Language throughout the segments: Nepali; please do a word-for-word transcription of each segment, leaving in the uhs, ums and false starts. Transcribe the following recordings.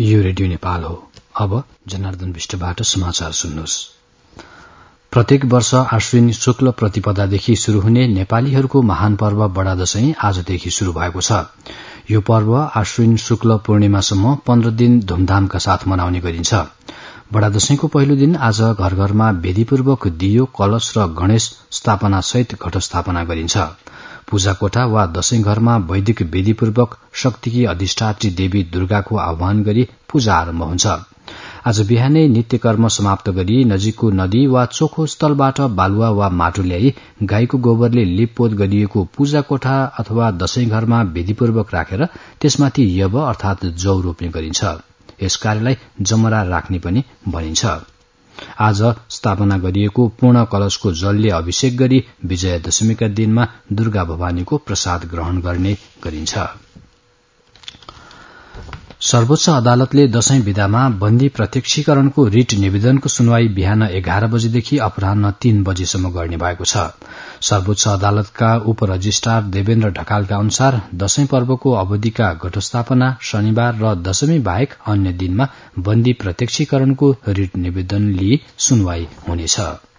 यो रेडियो नेपाल हो। अब जनार्दन विष्टबाट समाचार सुन्नुहोस्। प्रत्येक वर्ष आश्विन शुक्ल प्रतिपदादेखि शुरू हुने नेपालीहरूको महान पर्व बडा दशैं आजदेखि शुरू भएको छ। यो पर्व आश्विन शुक्ल पूर्णिमासम्म पन्ध्र दिन धूमधामका साथ मनाउने गरिन्छ। बडा दशैंको पहिलो दिन आज घर घरमा विधिपूर्वक दियो, कलश र गणेश स्थापना सहित घट स्थापना गरिन्छ। पूजा कोठा वा दशैं घरमा वैदिक विधिपूर्वक शक्तिकी अधिष्ठात्री देवी दुर्गाको आह्वान गरी पूजा आरम्भ हुन्छ। आज बिहानै नित्य कर्म समाप्त गरी नजिकको नदी वा चोखो स्थलबाट बालुवा वा माटो ल्याई गाईको गोबरले लिपपोत गरिएको पूजा कोठा अथवा दशैं घरमा विधिपूर्वक राखेर त्यसमाथि यव अर्थात जौ रोप्ने गरिन्छ। यस कार्यलाई जमरा राख्ने पनि भनिन्छ। आज स्थापना गरिएको पूर्ण कलशको जलले अभिषेक गरी विजयादशमीका दिनमा दुर्गा भवानीको प्रसाद ग्रहण गर्ने गरिन्छ। सर्वोच्च अदालतले दशैं विधामा बन्दी प्रत्यक्षीकरणको रिट निवेदनको सुनवाई बिहान एघार बजेदेखि अपराह्न तीन बजेसम्म गर्ने भएको छ। सर्वोच्च अदालतका उप रजिस्ट्रार देवेन्द्र ढकालका अनुसार दशैं पर्वको अवधिका घटस्थापना शनिबार र दशमी बाहेक अन्य दिनमा बन्दी प्रत्यक्षीकरणको रिट निवेदन लिई सुनवाई हुनेछ।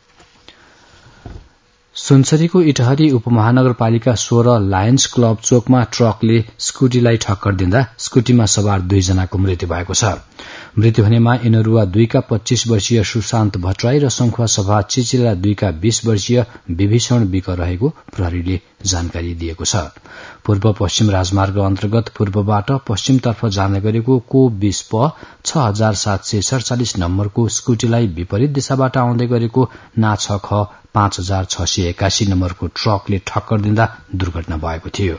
सुनसरीको इटहरी उपमहानगरपालिका सोह्र लायन्स क्लब चोकमा ट्रकले स्कूटीलाई ठक्कर दिँदा स्कूटीमा सवार दुईजनाको मृत्यु भएको छ। मृत्यु हुनेमा इनरुवा दुईका पच्चीस वर्षीय सुशान्त भट्टराई र संखुवा सभा चिचिला दुईका बीस वर्षीय विभीषण विक रहेको प्रहरीले जानकारी दिएको छ। पूर्व पश्चिम राजमार्ग अन्तर्गत पूर्वबाट पश्चिमतर्फ जाने गरेको को बीस प छ हजार सात सय सड़चालिस नम्बरको स्कूटीलाई विपरीत दिशाबाट आउँदै गरेको ना छ ख पाँच हजार छ सय एकासी नम्बरको ट्रकले ठक्कर दिँदा दुर्घटना भएको थियो।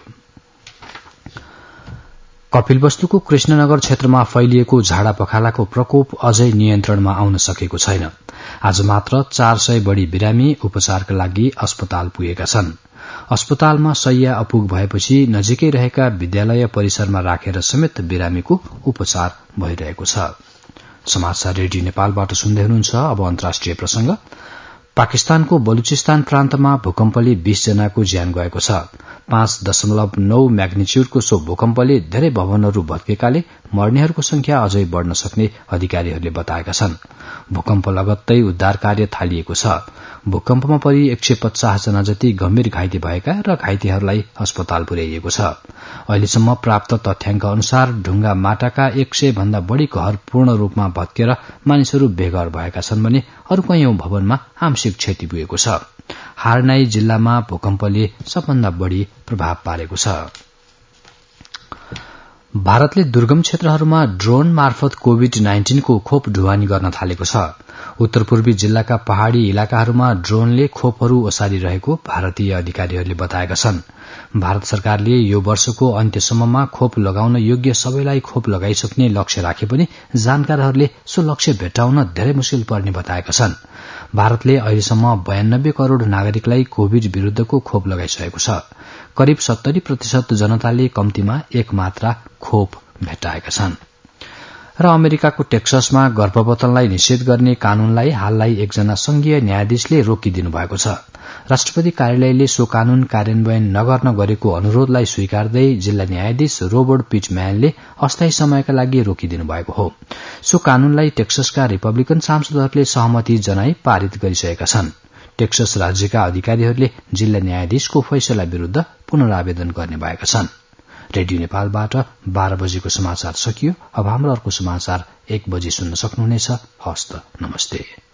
कपिलवस्तुको कृष्णनगर क्षेत्रमा फैलिएको झाडा पखालाको प्रकोप अझै नियन्त्रणमा आउन सकेको छैन। आज मात्र चार सय बढ़ी बिरामी उपचारका लागि अस्पताल पुगेका छन्। अस्पतालमा शय्या अपुग भएपछि नजिकै रहेका विद्यालय परिसरमा राखेर समेत बिरामीको उपचार भइरहेको छ। समाचार रेडियो नेपालबाट सुन्दै हुनुहुन्छ। अब अन्तर्राष्ट्रिय प्रसंग। पाकिस्तानको बलुचिस्तान प्रान्तमा भूकम्पले बीस जनाको ज्यान गएको छ। पाँच दशमलव नौ म्याग्निच्यूडको सो भूकम्पले धेरै भवनहरू भत्केकाले मर्नेहरूको संख्या अझै बढ़न सक्ने अधिकारीहरूले बताएका छन्। भूकम्प लगत्तै उद्धार कार्य थालिएको छ। भूकम्पमा परि एक सय पचास जना जति गम्भीर घाइते भएका र घाइतेहरूलाई अस्पताल पुर्याइएको छ। अहिलेसम्म प्राप्त तथ्याङ्क अनुसार ढुंगा माटाका एक सय भन्दा बढ़ी घर पूर्ण रूपमा भत्केर मानिसहरू बेघर भएका छन् भने अरू कैयौं भवनमा आंशिक क्षति पुगेको छ। हार्नाई जिल्लामा भूकम्पले सबभन्दा बढ़ी प्रभाव पारेको छ। भारतले दुर्गम क्षेत्रहरूमा ड्रोन मार्फत कोविड नाइन्टीन को खोप ढुवानी गर्न थालेको छ। उत्तर पूर्वी जिल्लाका पहाड़ी इलाकाहरूमा ड्रोनले खोपहरू ओसारिरहेको भारतीय अधिकारीहरूले बताएका छन्। भारत सरकारले यो वर्षको अन्त्यसम्ममा खोप लगाउन योग्य सबैलाई खोप लगाइसक्ने लक्ष्य राखे पनि जानकारहरूले सो लक्ष्य भेट्टाउन धेरै मुश्किल पर्ने बताएका छन्। भारतले अहिलेसम्म बयानब्बे करोड़ नागरिकलाई कोविड विरूद्धको खोप लगाइसकेको छ। करिब सत्तरी प्रतिशत जनताले कम्तीमा एक मात्रा खोप भेट्टाएका छन्। र अमेरिकाको टेक्ससमा गर्भवतनलाई निषेध गर्ने कानूनलाई हाललाई एकजना संघीय न्यायाधीशले रोकिदिनु भएको छ। राष्ट्रपति कार्यालयले सो कानून कार्यान्वयन नगर्न गरेको अनुरोधलाई स्वीकार्दै जिल्ला न्यायाधीश रोबर्ट पिटम्यानले अस्थायी समयका लागि रोकिदिनु भएको हो। सो कानूनलाई टेक्ससका रिपब्लिकन सांसदहरूले सहमति जनाई पारित गरिसकेका छन्। टेक्सस राज्यका अधिकारीहरूले जिल्ला न्यायाधीशको फैसला विरूद्ध पुनरावेदन गर्ने भएका छन्। रेडियो नेपालबाट बाह्र बजेको समाचार सकियो। अब हाम्रो अर्को समाचार एक बजे सुन्न सक्नुहुनेछ। हस्त नमस्ते।